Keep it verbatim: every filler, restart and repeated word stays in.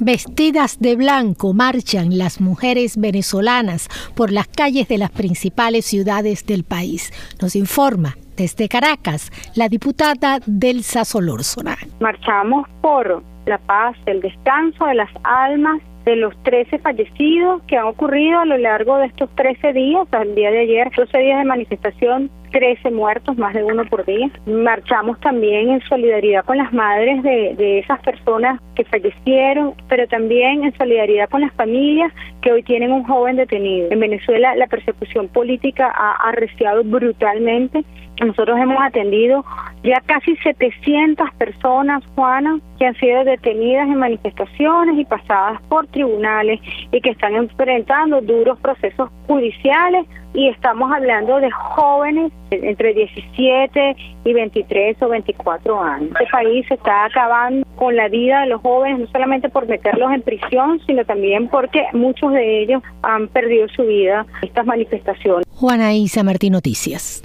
Vestidas de blanco marchan las mujeres venezolanas por las calles de las principales ciudades del país. Nos informa desde Caracas la diputada Delsa Solórzano. Marchamos por la paz, el descanso de las almas de los trece fallecidos que han ocurrido a lo largo de estos trece días, el día de ayer, doce días de manifestación, trece muertos, más de uno por día. Marchamos también en solidaridad con las madres de, de esas personas que fallecieron, pero también en solidaridad con las familias que hoy tienen un joven detenido. En Venezuela la persecución política ha arreciado brutalmente. Nosotros hemos atendido ya casi setecientas personas, Juana, que han sido detenidas en manifestaciones y pasadas por tribunales y que están enfrentando duros procesos judiciales, y estamos hablando de jóvenes entre diecisiete y veintitrés o veinticuatro años. Este país se está acabando con la vida de los jóvenes, no solamente por meterlos en prisión, sino también porque muchos de ellos han perdido su vida en estas manifestaciones. Juana Isa Martín, Noticias.